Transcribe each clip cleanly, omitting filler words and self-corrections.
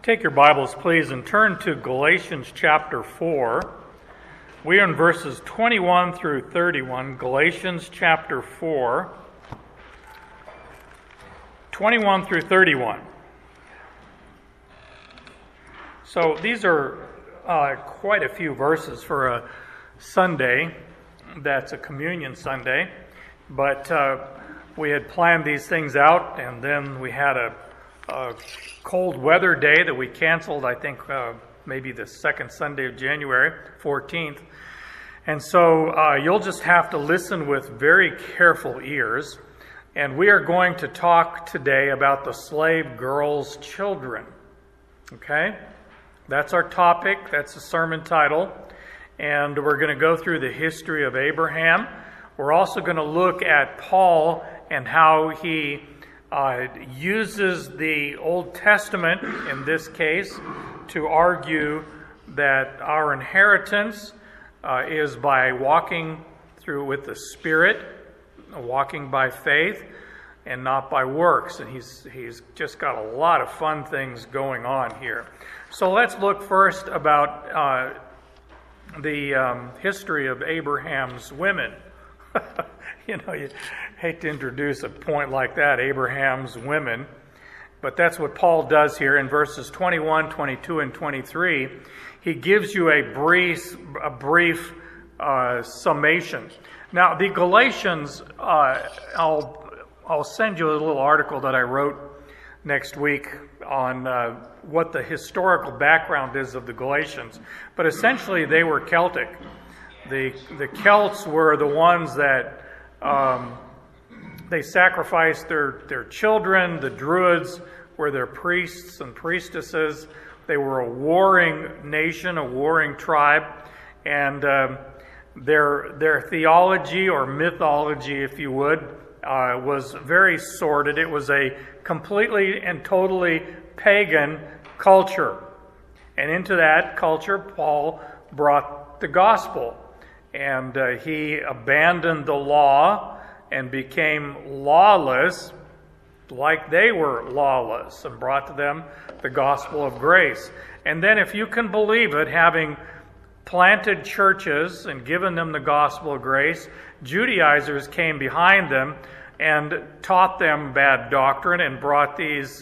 Take your Bibles, please, and turn to Galatians chapter 4. We are in verses 21 through 31. Galatians chapter 4, 21 through 31. So these are quite a few verses for a Sunday that's a communion Sunday. But we had planned these things out, and then we had a cold weather day that we canceled, I think maybe the second Sunday of January, 14th. And so you'll just have to listen with very careful ears. And we are going to talk today about the slave girl's children. Okay? That's our topic. That's the sermon title. And we're going to go through the history of Abraham. We're also going to look at Paul and how he uses the Old Testament, in this case, to argue that our inheritance is by walking through with the Spirit, walking by faith, and not by works. And he's just got a lot of fun things going on here. So let's look first about the history of Abraham's women. You hate to introduce a point like that, Abraham's women, but that's what Paul does here in verses 21, 22, and 23. He gives you a brief summation. Now, the Galatians, I'll send you a little article that I wrote next week on what the historical background is of the Galatians, but essentially they were Celtic. The Celts were the ones that they sacrificed their children. The Druids were their priests and priestesses. They were a warring nation, a warring tribe, and their theology or mythology, if you would, was very sordid. It was a completely and totally pagan culture. And into that culture, Paul brought the gospel. And he abandoned the law and became lawless like they were lawless, and brought to them the gospel of grace. And then, if you can believe it, having planted churches and given them the gospel of grace, Judaizers came behind them and taught them bad doctrine and brought these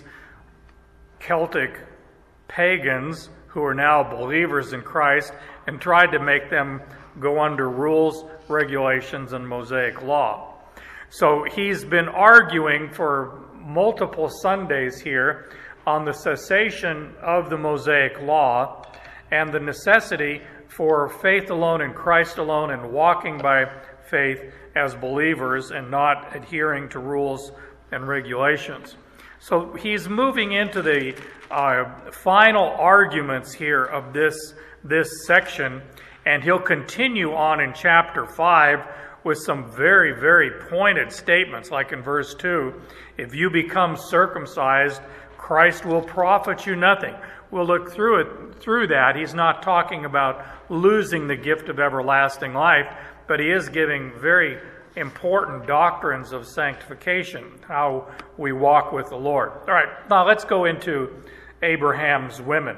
Celtic pagans who are now believers in Christ and tried to make them go under rules, regulations, and Mosaic law. So he's been arguing for multiple Sundays here on the cessation of the Mosaic law and the necessity for faith alone in Christ alone and walking by faith as believers and not adhering to rules and regulations. So he's moving into the final arguments here of this section. And he'll continue on in chapter 5 with some very, very pointed statements, like in verse 2, if you become circumcised, Christ will profit you nothing. We'll look through that. He's not talking about losing the gift of everlasting life, but he is giving very important doctrines of sanctification, how we walk with the Lord. All right, now let's go into Abraham's women.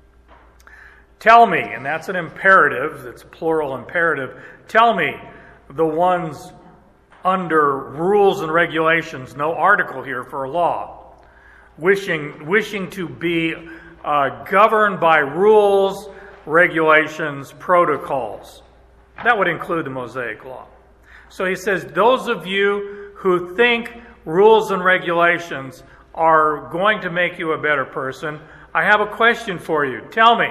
Tell me, and that's an imperative, it's a plural imperative, tell me the ones under rules and regulations, no article here for law, wishing to be governed by rules, regulations, protocols. That would include the Mosaic law. So he says, those of you who think rules and regulations are going to make you a better person, I have a question for you. Tell me,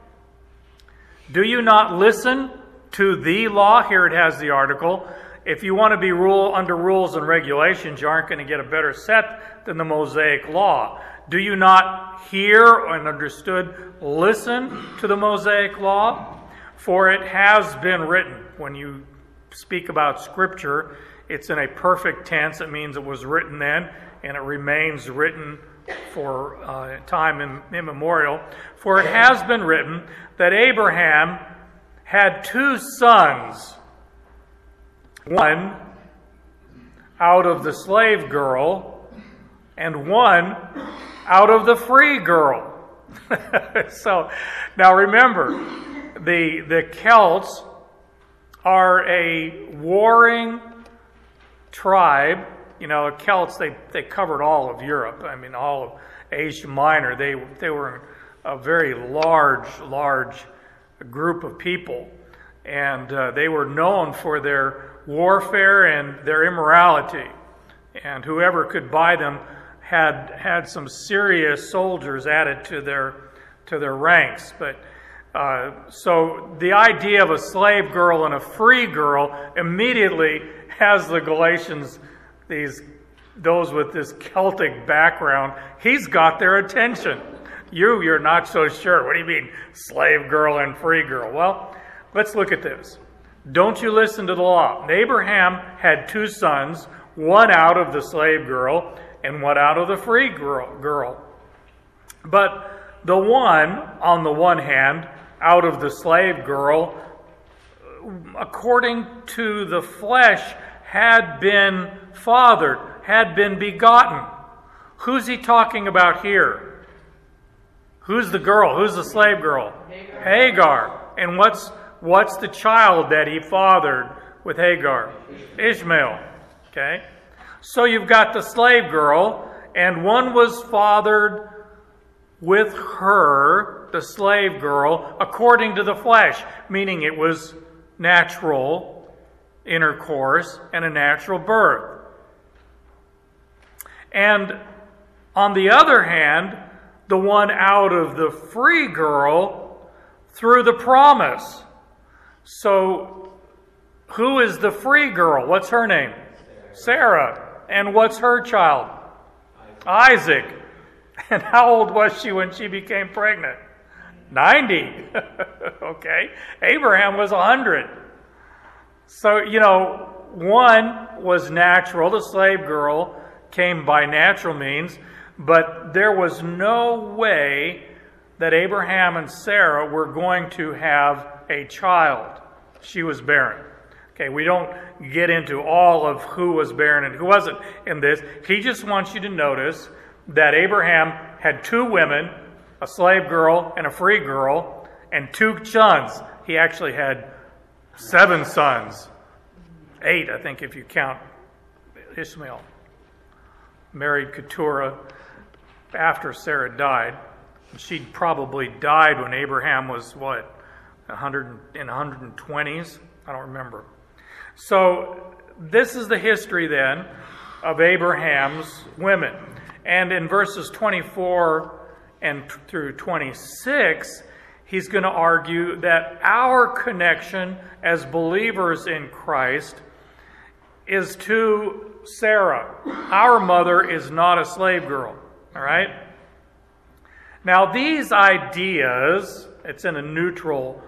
do you not listen to the law? Here it has the article. If you want to be under rules and regulations, you aren't going to get a better set than the Mosaic law. Do you not hear and listen to the Mosaic law? For it has been written. When you speak about Scripture, it's in a perfect tense. It means it was written then, and it remains written for time immemorial. For it has been written that Abraham had two sons, one out of the slave girl and one out of the free girl. So now remember, the Celts are a warring tribe. You know, the Celts, they covered all of Europe. I mean, all of Asia Minor. They were a very large group of people. And they were known for their warfare and their immorality. And whoever could buy them had some serious soldiers added to their ranks. But so the idea of a slave girl and a free girl immediately has the Galatians, those with this Celtic background, he's got their attention. You're not so sure. What do you mean, slave girl and free girl? Well, let's look at this. Don't you listen to the law. Abraham had 2 sons, one out of the slave girl and one out of the free girl. But the one, on the one hand, out of the slave girl, according to the flesh, had been fathered, had been begotten. Who's he talking about here? Who's the girl? Who's the slave girl? Hagar. And what's the child that he fathered with Hagar? Ishmael. Okay? So you've got the slave girl, and one was fathered with her, the slave girl, according to the flesh, meaning it was natural intercourse and a natural birth. And on the other hand, the one out of the free girl through the promise. So who is the free girl? What's her name? Sarah. And what's her child? Isaac. And how old was she when she became pregnant? 90. Okay. Abraham was 100. So, you know, one was natural. The slave girl came by natural means. But there was no way that Abraham and Sarah were going to have a child. She was barren. Okay, we don't get into all of who was barren and who wasn't in this. He just wants you to notice that Abraham had 2 women, a slave girl and a free girl, and 2 sons. He actually had 7 sons. 8, I think, if you count Ishmael. Married Keturah after Sarah died. She'd probably died when Abraham was, what, 120s? I don't remember. So this is the history then of Abraham's women. And in verses 24 and through 26, he's going to argue that our connection as believers in Christ is to Sarah. Our mother is not a slave girl. All right? Now these ideas, it's in a neutral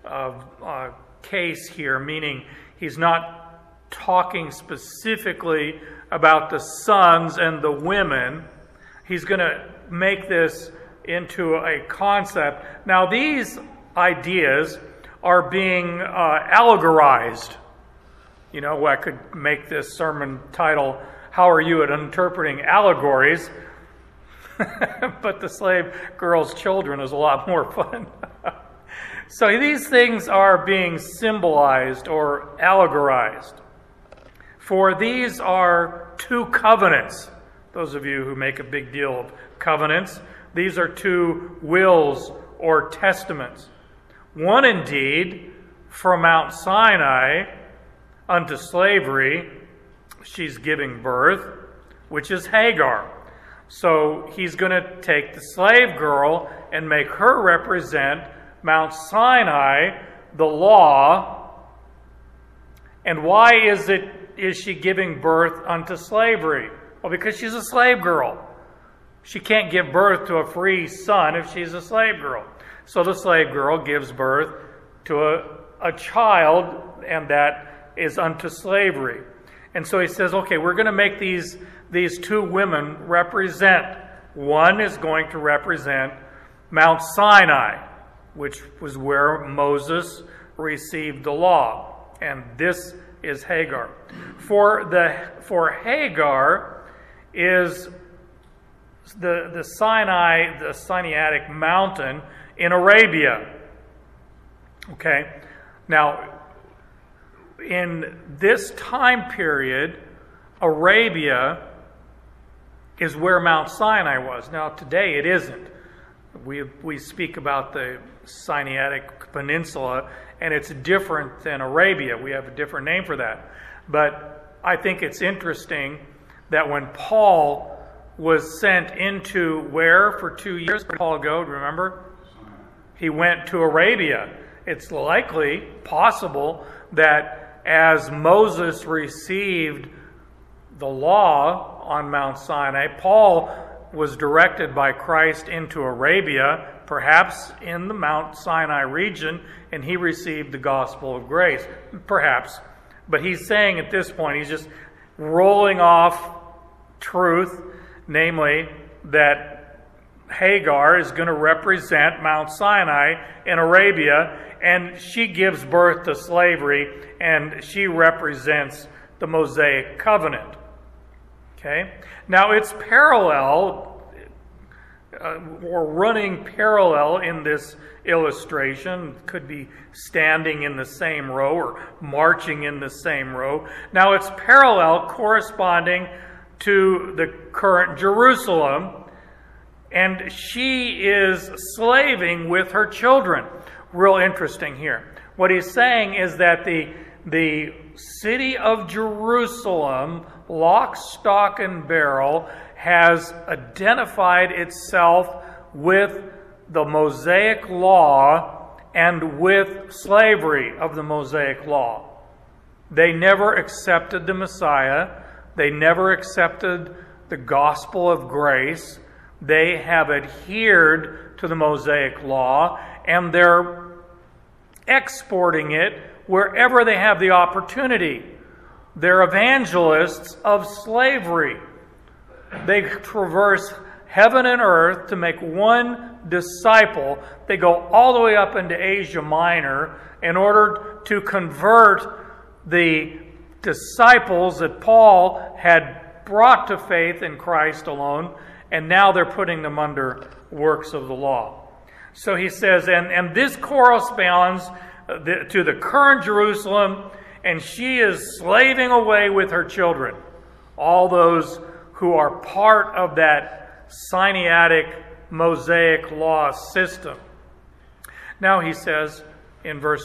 case here, meaning he's not talking specifically about the sons and the women. He's going to make this into a concept. Now these ideas are being allegorized. You know, I could make this sermon title, How Are You at Interpreting Allegories? But the slave girl's children is a lot more fun. So these things are being symbolized or allegorized. For these are 2 covenants. Those of you who make a big deal of covenants, these are 2 wills or testaments. One indeed from Mount Sinai unto slavery, she's giving birth, which is Hagar. So he's going to take the slave girl and make her represent Mount Sinai, the law. And why is she giving birth unto slavery? Well, because she's a slave girl. She can't give birth to a free son if she's a slave girl. So the slave girl gives birth to a child, and that is unto slavery. And so he says, okay, we're going to make these 2 women represent. One is going to represent Mount Sinai, which was where Moses received the law. And this is Hagar. For Hagar is the Sinai, the Sinaitic mountain in Arabia. Okay? Now, in this time period, Arabia is where Mount Sinai was. Now, today it isn't. We speak about the Sinaitic Peninsula, and it's different than Arabia. We have a different name for that. But I think it's interesting that when Paul was sent into where for 2 years? Where did Paul go? Remember? He went to Arabia. It's likely possible that as Moses received the law on Mount Sinai, Paul was directed by Christ into Arabia, perhaps in the Mount Sinai region, and he received the gospel of grace. Perhaps. But he's saying at this point, he's just rolling off truth, namely that Hagar is going to represent Mount Sinai in Arabia, and she gives birth to slavery, and she represents the Mosaic covenant. Okay? Now it's parallel, or running parallel in this illustration. Could be standing in the same row or marching in the same row. Now it's parallel, corresponding to the current Jerusalem, and she is slaving with her children. Real interesting here. What he's saying is that the city of Jerusalem, lock, stock, and barrel, has identified itself with the Mosaic law and with slavery of the Mosaic law. They never accepted the Messiah. They never accepted the gospel of grace. They have adhered to the Mosaic law, and they're exporting it wherever they have the opportunity. They're evangelists of slavery. They traverse heaven and earth to make one disciple. They go all the way up into Asia Minor in order to convert the disciples that Paul had brought to faith in Christ alone, and now they're putting them under works of the law. So he says, and this corresponds to the current Jerusalem, and she is slaving away with her children. All those who are part of that Sinaitic Mosaic law system. Now he says in verse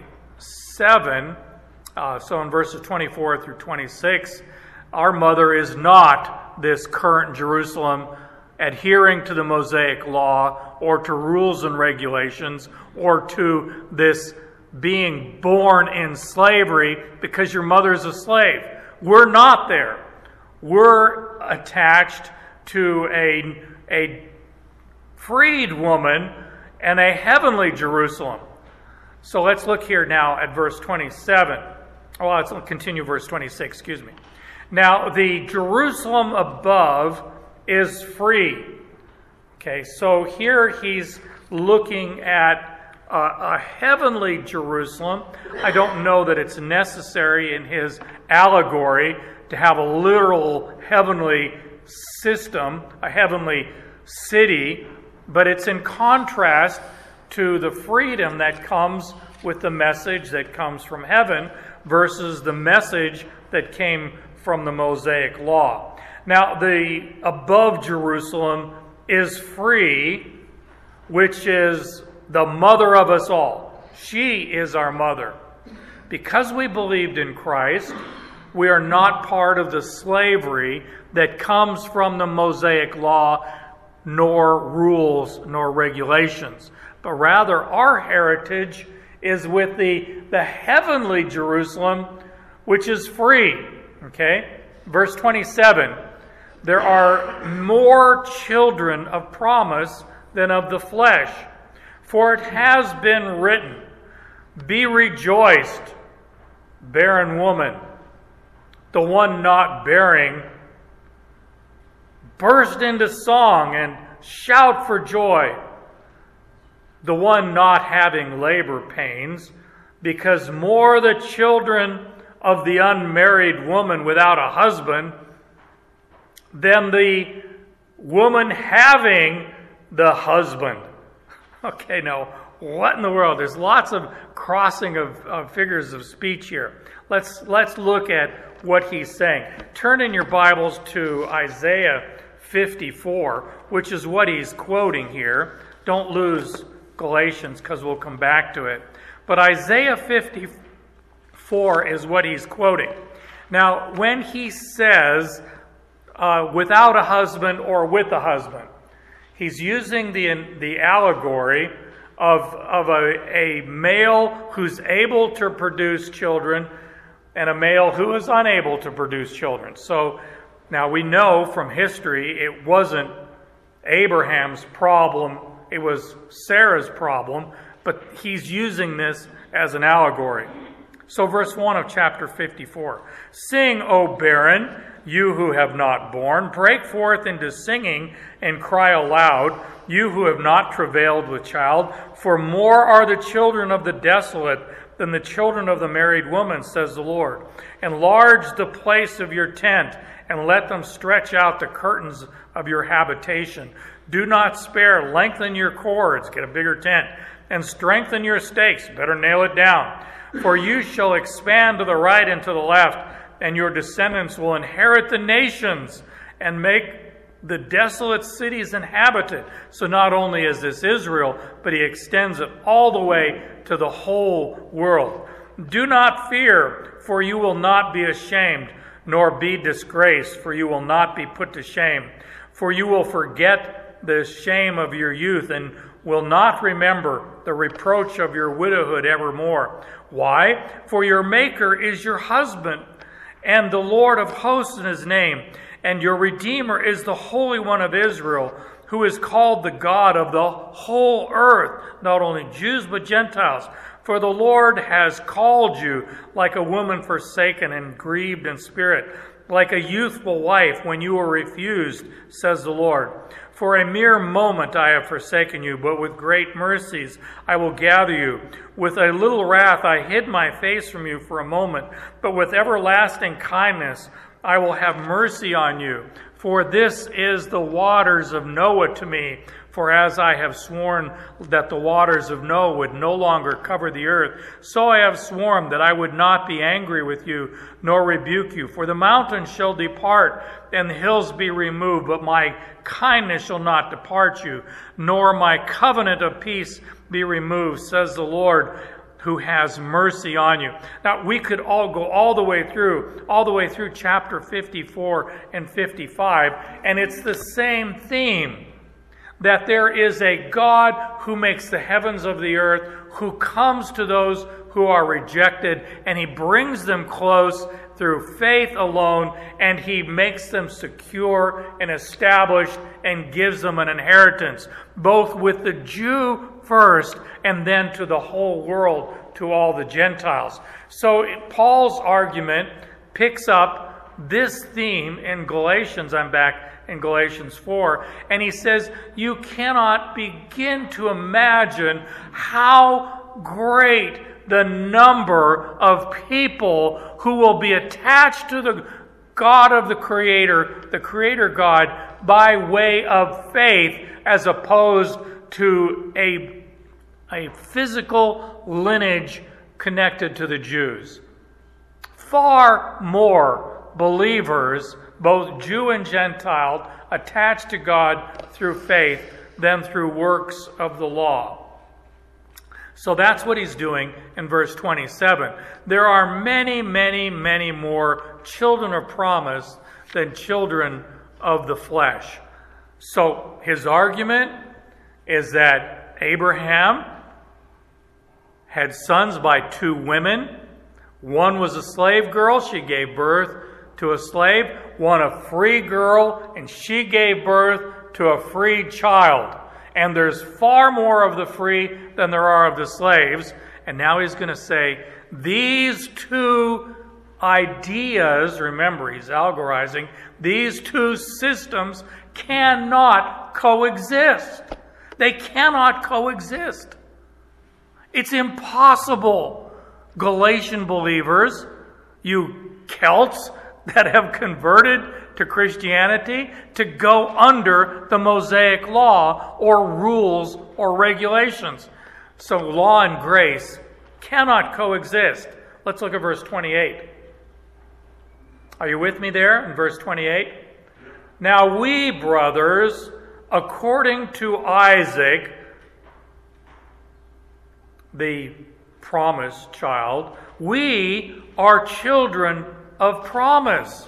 27, so in verses 24 through 26, our mother is not this current Jerusalem adhering to the Mosaic law or to rules and regulations or to this being born in slavery because your mother is a slave. We're not there. We're attached to a freed woman and a heavenly Jerusalem. So let's look here now at verse 27. Oh, let's continue verse 26, excuse me. Now, the Jerusalem above is free. Okay, so here he's looking at a heavenly Jerusalem. I don't know that it's necessary in his allegory to have a literal heavenly system, a heavenly city, but it's in contrast to the freedom that comes with the message that comes from heaven versus the message that came from the Mosaic law. Now, the above Jerusalem is free, which is the mother of us all. She is our mother. Because we believed in Christ, we are not part of the slavery that comes from the Mosaic law, nor rules, nor regulations. But rather, our heritage is with the heavenly Jerusalem, which is free. Okay? Verse 27, there are more children of promise than of the flesh. For it has been written, be rejoiced, barren woman. The one not bearing, burst into song and shout for joy. The one not having labor pains, because more the children of the unmarried woman without a husband than the woman having the husband. Okay, now, what in the world? There's lots of crossing of figures of speech here. Let's look at what he's saying. Turn in your Bibles to Isaiah 54, which is what he's quoting here. Don't lose Galatians, because we'll come back to it. But Isaiah 54 is what he's quoting. Now, when he says without a husband or with a husband, he's using the allegory of a male who's able to produce children and a male who is unable to produce children. So now we know from history it wasn't Abraham's problem, it was Sarah's problem, but he's using this as an allegory. So verse 1 of chapter 54. Sing, O barren, you who have not borne. Break forth into singing and cry aloud, you who have not travailed with child. For more are the children of the desolate than the children of the married woman, says the Lord. Enlarge the place of your tent, and let them stretch out the curtains of your habitation. Do not spare, lengthen your cords, get a bigger tent, and strengthen your stakes, better nail it down. For you shall expand to the right and to the left, and your descendants will inherit the nations and make the desolate cities inhabited. So not only is this Israel, but he extends it all the way to the whole world. Do not fear, for you will not be ashamed, nor be disgraced, for you will not be put to shame. For you will forget the shame of your youth, and will not remember the reproach of your widowhood evermore. Why? For your Maker is your husband, and the Lord of hosts in his name, and your Redeemer is the Holy One of Israel, who is called the God of the whole earth, not only Jews but Gentiles. For the Lord has called you like a woman forsaken and grieved in spirit, like a youthful wife when you were refused, says the Lord. For a mere moment I have forsaken you, but with great mercies I will gather you. With a little wrath I hid my face from you for a moment, but with everlasting kindness I will have mercy on you. For this is the waters of Noah to me. For as I have sworn that the waters of Noah would no longer cover the earth, so I have sworn that I would not be angry with you, nor rebuke you. For the mountains shall depart, and the hills be removed, but my kindness shall not depart you, nor my covenant of peace be removed, says the Lord, who has mercy on you. Now, we could all go all the way through chapter 54 and 55, and it's the same theme, that there is a God who makes the heavens of the earth, who comes to those who are rejected, and he brings them close through faith alone, and he makes them secure and established and gives them an inheritance, both with the Jew first and then to the whole world, to all the Gentiles. So Paul's argument picks up this theme in Galatians. I'm back in Galatians 4, and he says, you cannot begin to imagine how great the number of people who will be attached to the God of the Creator God, by way of faith, as opposed to a physical lineage connected to the Jews. Far more believers, both Jew and Gentile, attached to God through faith than through works of the law. So that's what he's doing in verse 27. There are many, many, many more children of promise than children of the flesh. So his argument is that Abraham had sons by two women. One was a slave girl. She gave birth to a slave. One a free girl, and she gave birth to a free child. And there's far more of the free than there are of the slaves. And now he's going to say, these two ideas, remember he's algorizing, these two systems cannot coexist. They cannot coexist. It's impossible. Galatian believers, you Celts that have converted to Christianity to go under the Mosaic law or rules or regulations. So law and grace cannot coexist. Let's look at verse 28. Are you with me there in verse 28? Now we, brothers, according to Isaac, the promised child, we are children of promise.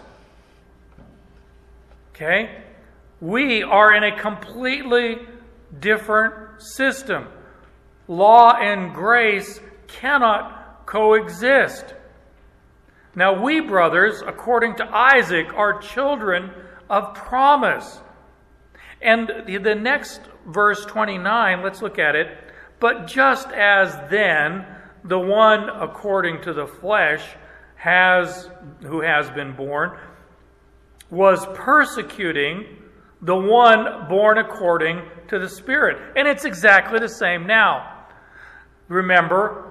Okay? We are in a completely different system. Law and grace cannot coexist. Now we, brothers, according to Isaac, are children of promise. And the next verse 29, let's look at it. But just as then the one according to the flesh who has been born was persecuting the one born according to the Spirit. And it's exactly the same now. Remember,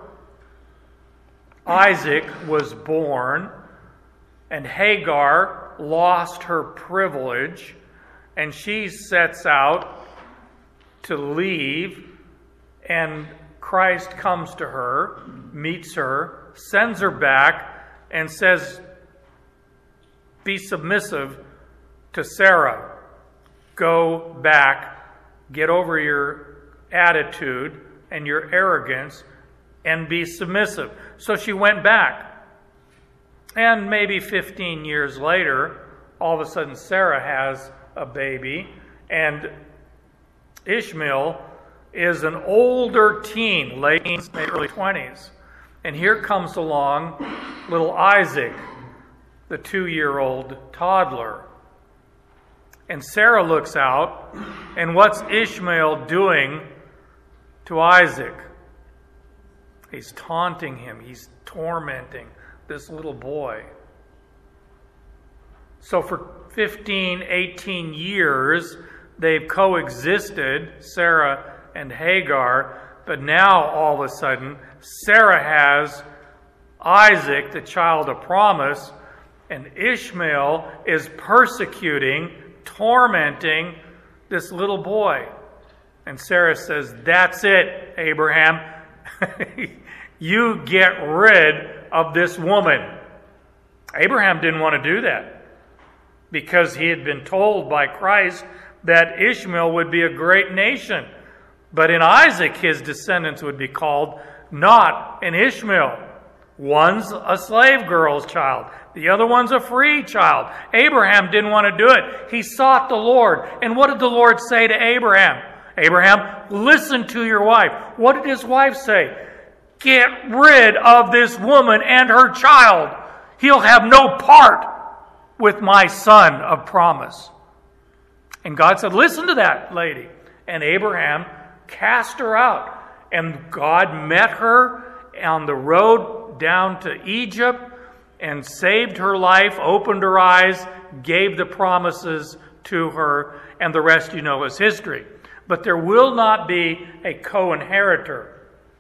Isaac was born, and Hagar lost her privilege, and she sets out to leave, and Christ comes to her, meets her, sends her back, and says, be submissive to Sarah. Go back, get over your attitude and your arrogance, and be submissive. So she went back. And maybe 15 years later, all of a sudden Sarah has a baby, and Ishmael is an older teen, late teens, maybe early 20s. And here comes along little Isaac, the 2-year-old toddler. And Sarah looks out, and what's Ishmael doing to Isaac? He's taunting him. He's tormenting this little boy. So for 15, 18 years, they've coexisted, Sarah and Hagar, but now all of a sudden, Sarah has Isaac, the child of promise, and Ishmael is persecuting, tormenting this little boy. And Sarah says, that's it, Abraham. You get rid of this woman. Abraham didn't want to do that because he had been told by Christ that Ishmael would be a great nation. But in Isaac, his descendants would be called, not in Ishmael. One's a slave girl's child. The other one's a free child. Abraham didn't want to do it. He sought the Lord. And what did the Lord say to Abraham? Abraham, listen to your wife. What did his wife say? Get rid of this woman and her child. He'll have no part with my son of promise. And God said, listen to that lady. And Abraham cast her out. And God met her on the road down to Egypt and saved her life, opened her eyes, gave the promises to her, and the rest you know is history. But there will not be a co-inheritor.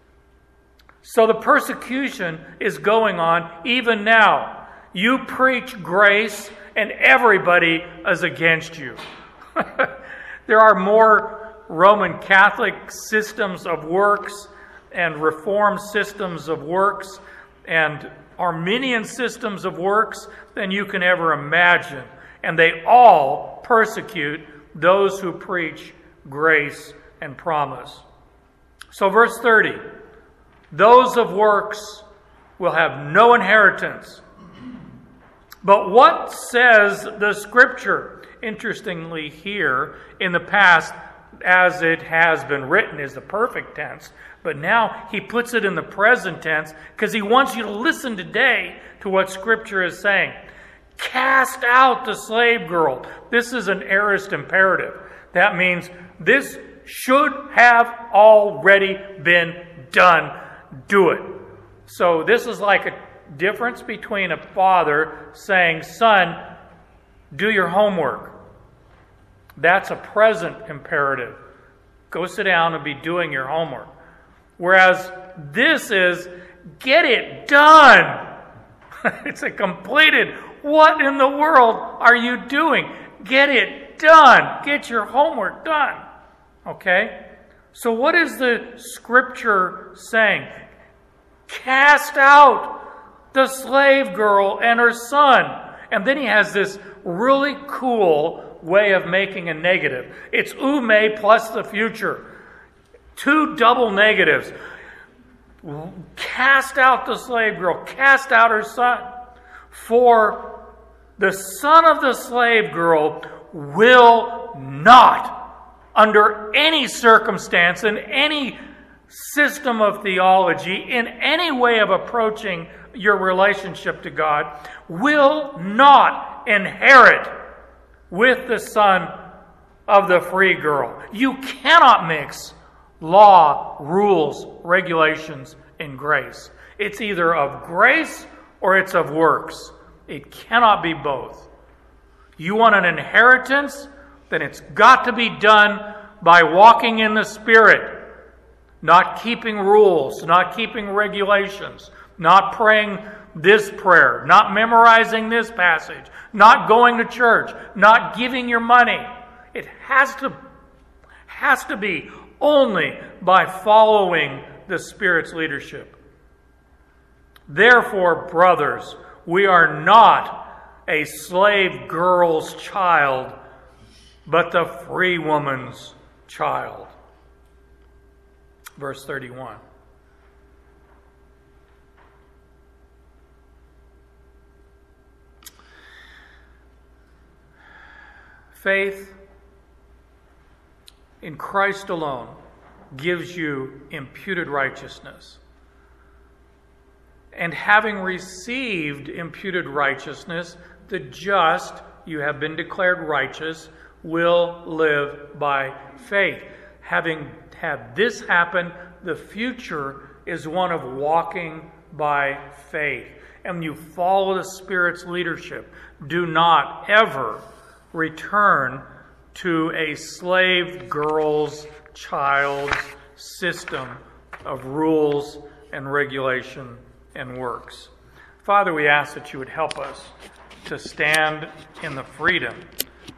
So the persecution is going on even now. You preach grace and everybody is against you. There are more Roman Catholic systems of works and Reformed systems of works and Arminian systems of works than you can ever imagine. And they all persecute those who preach grace and promise. So verse 30, those of works will have no inheritance. But what says the Scripture? Interestingly, here in the past, as it has been written, is the perfect tense. But now he puts it in the present tense because he wants you to listen today to what Scripture is saying. Cast out the slave girl. This is an aorist imperative. That means this should have already been done. Do it. So this is like a difference between a father saying, son, do your homework. That's a present imperative. Go sit down and be doing your homework. Whereas this is, get it done. It's a completed What in the world are you doing? Get it done. Get your homework done. Okay? So what is the scripture saying? Cast out the slave girl and her son. And then he has this really cool way of making a negative. It's ume plus the future. Two double negatives. Cast out the slave girl. Cast out her son. For the son of the slave girl will not, under any circumstance, in any system of theology, in any way of approaching your relationship to God, will not inherit with the son of the free girl. You cannot mix law, rules, regulations, and grace. It's either of grace or it's of works. It cannot be both. You want an inheritance? Then it's got to be done by walking in the Spirit. Not keeping rules, not keeping regulations, not praying this prayer, not memorizing this passage, not going to church, not giving your money. It has to be only by following the Spirit's leadership. Therefore, brothers, we are not a slave girl's child, but the free woman's child. Verse 31. Faith in Christ alone gives you imputed righteousness. And having received imputed righteousness, the just, you have been declared righteous, will live by faith. Having had this happen, the future is one of walking by faith. And when you follow the Spirit's leadership, do not ever return to a slave girl's child's system of rules and regulation and works. Father, we ask that you would help us to stand in the freedom